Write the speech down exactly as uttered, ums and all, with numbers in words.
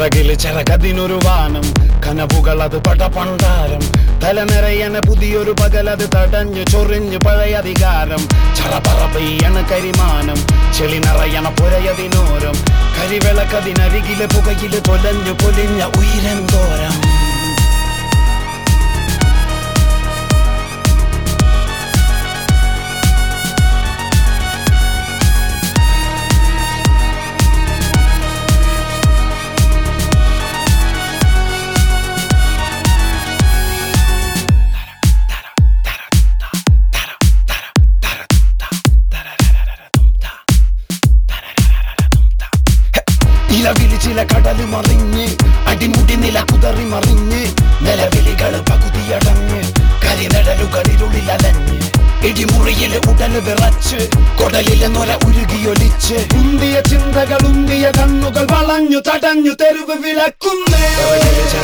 ചിറകില് ചിറകതിനൊരു വാനം, കനവുകളത് പടപണ്ടാരം. തല നിറയണ പുതിയൊരു പകലത് തടഞ്ഞു ചൊറിഞ്ഞു പഴയ അധികാരം. ചറപറ പെയ്യണ കരിമാനം, ചെളി നിറയണ പുരയതിനോരം. കരിവിളക്കതിനരികില് പുകയില് തൊലഞ്ഞു പൊലിഞ്ഞ ഉയരന്തോരം. ഇലവിളി ചില കടല് മറിഞ്ഞ്, അടിമുടി നില കുതറി മറിഞ്ഞ്, നിലവിളികള് പകുതിയടഞ്ഞ്, കരിനടലുകളിരുളിലലഞ്ഞ്, ഇടിമുറിയില് ഉടല് വിറച്ച്, കൊടലിലെ നൊര ഉരുകിയൊലിച്ച്, ഉന്തിയ ചിന്തകൾ ഉന്തിയ കണ്ണുകൾ വളഞ്ഞു തടഞ്ഞു തെരുവ് വിളക്കുന്നേ.